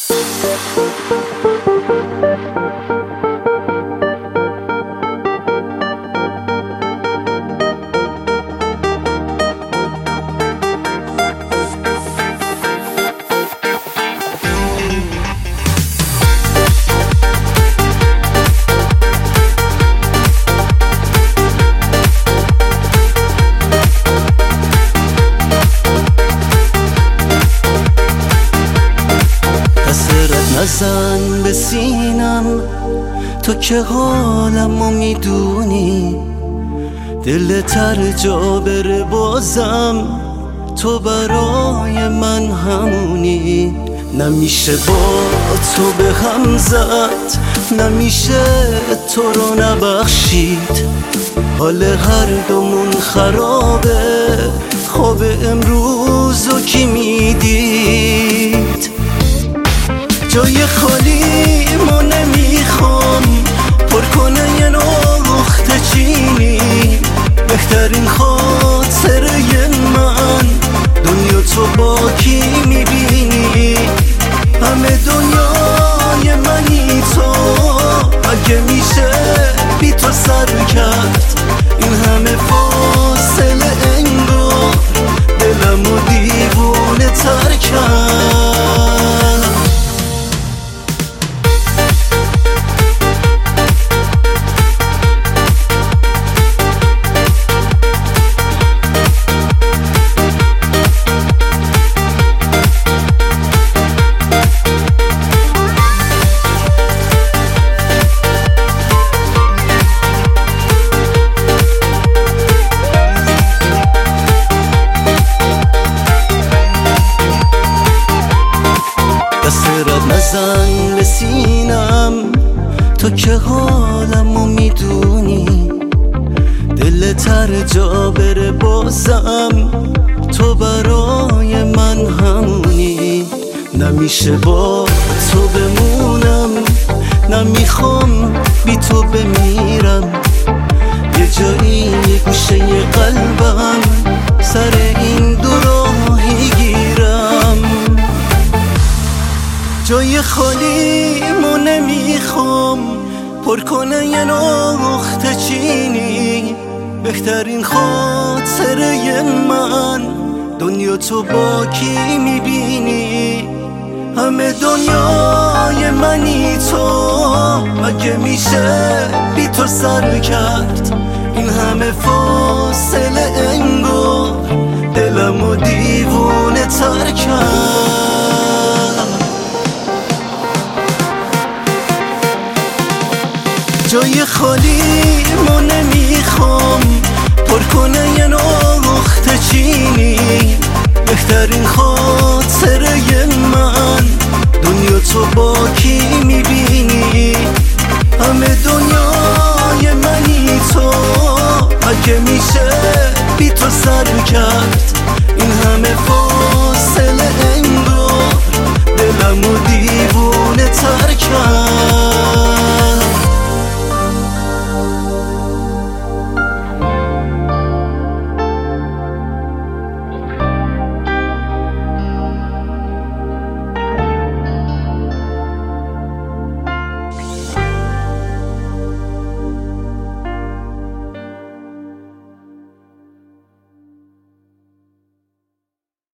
نزن به سینم تو که حالمو میدونی، دل تر جا بره بازم تو برای من همونی. نمیشه با تو به هم زد، نمیشه تو رو نبخشید، حال هر دومون خرابه، خواب امروزو کی میدید؟ جای خالی ما نمیخوام پر کنه یه نقطه چینی، بهترین خاطره من دنیا تو با کی میبینی؟ همه دنیای منی تو، اگه میشه بی تو سر کرد این همه فاصله، انگار دلمو دیوونه تر کرد. دستت نزن به سینم تو که حالمو میدونی، دل تر جا بره بازم تو برای من همونی. نمیشه با تو بمونم، نمیخوام بی تو بمیرم، یه جایی یه گوشه قلبم سر این دو راهی گیرم. جای خالی ما نمیخوام پر کنه یه نقطه چینی، بهترین خاطره من دنیا تو با کی میبینی؟ همه دنیای منی تو، اگه میشه بی تو سر کرد این همه فاصله، انگار دلمو دیوونه تر کرد. جای خالی ما نمیخوام پر کنه یه نقطه چینی، بهترین خاطره من دنیا تو با کی میبینی؟ همه دنیای منی تو، اگه میشه بی تو سر کرد این همه